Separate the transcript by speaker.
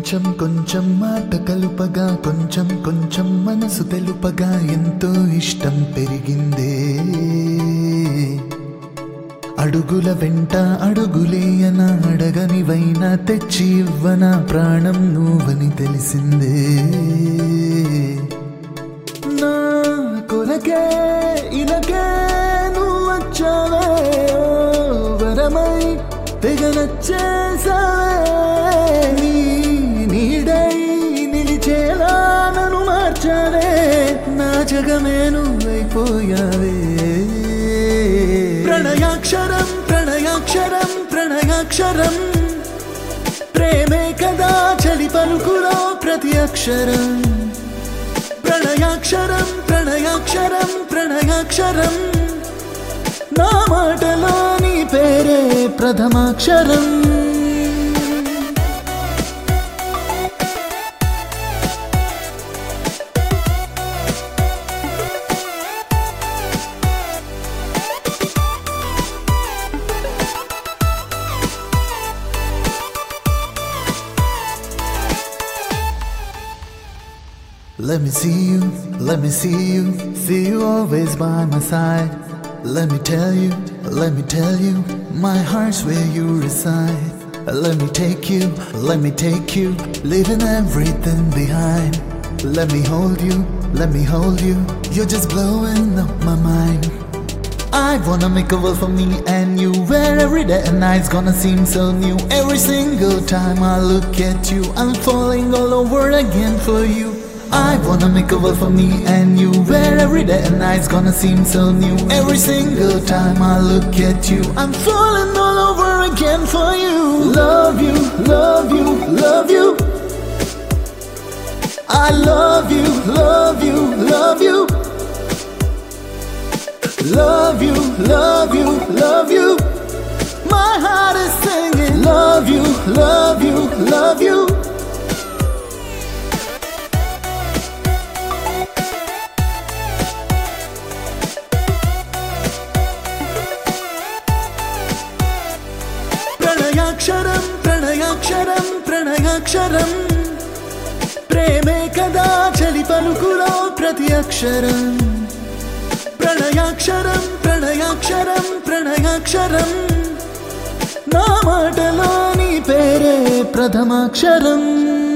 Speaker 1: కొంచెం కొంచెం మాట కలుపగా కొంచెం కొంచెం మనసు తెలుపగా ఎంతో ఇష్టం పెరిగిందే అడుగుల వెంట అడుగులేయన అడగనివైనా తెచ్చి ఇవ్వన ప్రాణం నువ్వని తెలిసిందే నా కొరకే ఇలాగే నువ్వు వచ్చావే వరమై తెగ నచ్చేసావే నీ నీడై నిలిచేలా నన్ను మార్చావే నా జగమే నువ్వైపోయావే ప్రణయాక్షరం ప్రణయాక్షరం ప్రణయాక్షరం ప్రేమే కదా చలి పలుకులో ప్రతి అక్షరం ప్రణయాక్షరం ప్రణయాక్షరం ప్రణయాక్షరం నా మాటలో నీ పేరే ప్రథమాక్షరం Let me see you, let me see you always by my side. Let me tell you, my heart's where you reside. Let me take you, leaving everything behind. Let me hold you, you're just blowing up my mind. I wanna make a world for me and you, where every day and night's gonna seem so new. Every single time I look at you, I'm falling all over again for you. I wanna make a world for me and you, where every day and night's gonna seem so new. Every single time I look at you, I'm falling all over again for you. Love you, love you, love you. I love you, love you, love you. Love you, love you, love you. My heart is singing. Love you, love you, love you. ప్రణయాక్షరం ప్రణయాక్షరం ప్రణయాక్షరం ప్రేమే కదా చలి పలుకులో ప్రతి అక్షరం ప్రణయాక్షరం ప్రణయాక్షరం ప్రణయాక్షరం నా మాటలో నీ పేరే ప్రథమాక్షరం